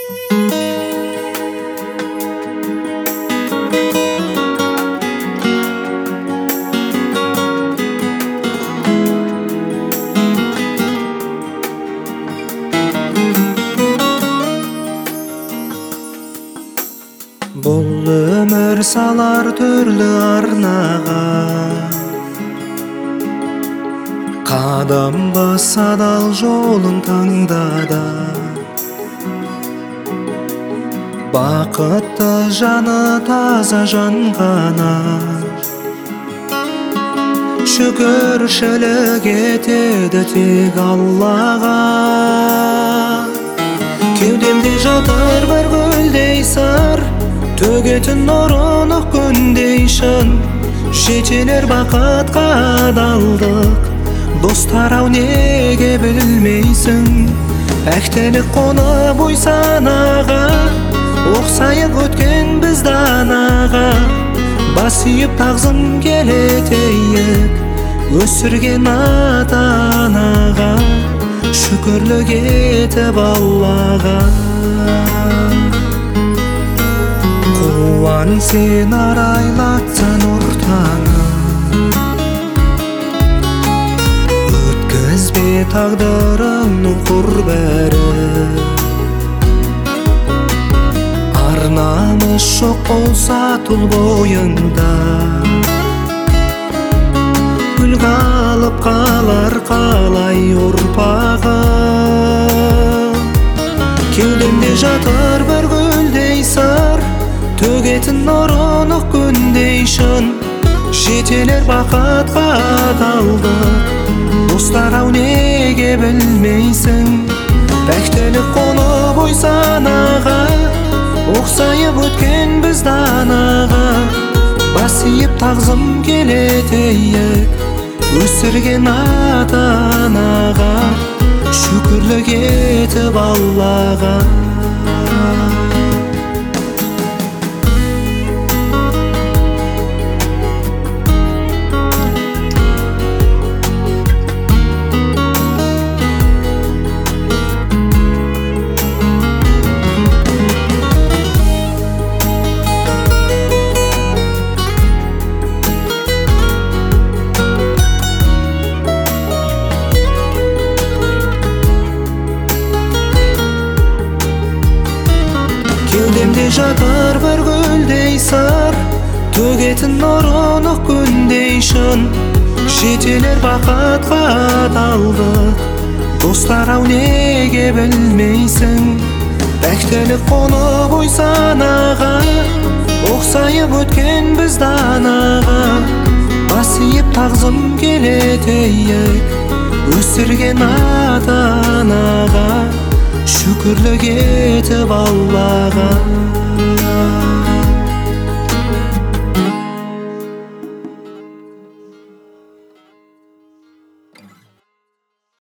Бұл өмір салар түрлі арнаға, қадам баса адал жолын таңдады. Бақытты жаны таза жан ғана шүкіршілік етеді тек Аллаға. Кеудемде жатыр бір гүлдей сыр, төгетін нұрын күндей шын. Жетелер бақытқа адалдық, достар-ау неге білмейсің? Пәктілік қонып ой санаға, оқсайық өткен біз данаға. Бас иіп тағзым келетейік өсірген ата-анаға. Шүкірлік етіп Аллаға. Қуан сен арайлатсын ортаңы, өткізбе тағдырыңның құрбәрі. Арнамыз жоқ болса тұл бойыңда, гүл қалып қалар қалай ұрпағы. Кеудемде жатыр бір гүлдей сыр, төгетін нұрын күндей шын. Жетелер бақытқа адалдық, достар-ау неге білмейсің? Пәктілік қонып ой санаға, оқсайып өткен біз данаға. Бас иіп тағзым келетейік өсірген ата-анаға. Шүкірлік етіп Аллаға. Кеудемде жатыр бір гүлдей сыр, төгетін нұрын күндей шын. Жетелер бақытқа адалдық, достар-ау неге білмейсің? Пәктілік қонып ой санаға, оқсайып өткен біз данаға. Бас иіп тағзым келетейік өсірген ата-анаға. Шүкірлік етіп Аллаға.